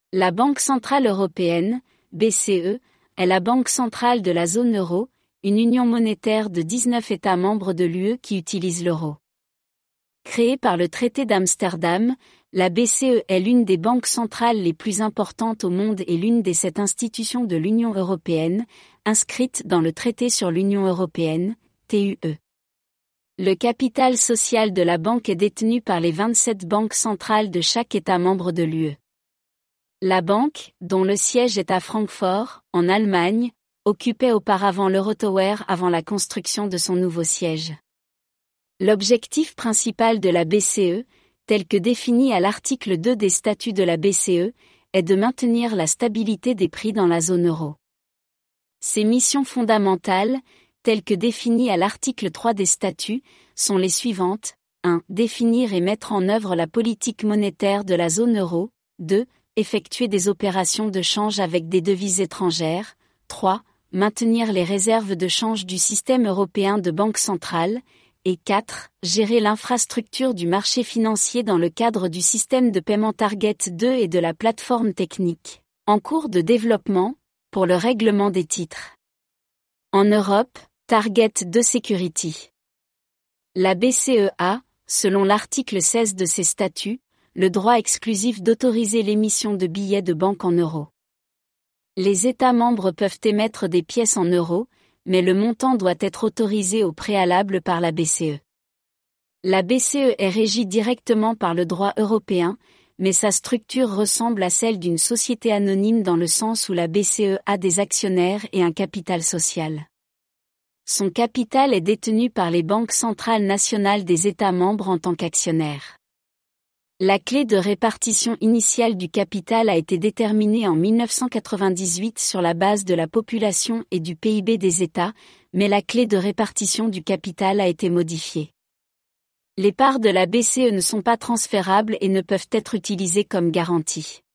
La Banque centrale européenne, BCE, est la banque centrale de la zone euro, une union monétaire de 19 États membres de l'UE qui utilisent l'euro. Créée par le traité d'Amsterdam, la BCE est l'une des banques centrales les plus importantes au monde et l'une des 7 institutions de l'Union européenne, inscrites dans le traité sur l'Union européenne, TUE. Le capital social de la banque est détenu par les 27 banques centrales de chaque État membre de l'UE. La banque, dont le siège est à Francfort, en Allemagne, occupait auparavant l'Eurotower avant la construction de son nouveau siège. L'objectif principal de la BCE, tel que défini à l'article 2 des statuts de la BCE, est de maintenir la stabilité des prix dans la zone euro. Ses missions fondamentales, telles que définies à l'article 3 des statuts, sont les suivantes. 1. Définir et mettre en œuvre la politique monétaire de la zone euro. 2. Effectuer des opérations de change avec des devises étrangères. 3. Maintenir les réserves de change du système européen de banque centrale. Et 4. Gérer l'infrastructure du marché financier dans le cadre du système de paiement Target 2 et de la plateforme technique, en cours de développement, pour le règlement des titres. En Europe, Target 2 Security. La BCE a, selon l'article 16 de ses statuts, le droit exclusif d'autoriser l'émission de billets de banque en euros. Les États membres peuvent émettre des pièces en euros, mais le montant doit être autorisé au préalable par la BCE. La BCE est régie directement par le droit européen, mais sa structure ressemble à celle d'une société anonyme dans le sens où la BCE a des actionnaires et un capital social. Son capital est détenu par les banques centrales nationales des États membres en tant qu'actionnaires. La clé de répartition initiale du capital a été déterminée en 1998 sur la base de la population et du PIB des États, mais la clé de répartition du capital a été modifiée. Les parts de la BCE ne sont pas transférables et ne peuvent être utilisées comme garantie.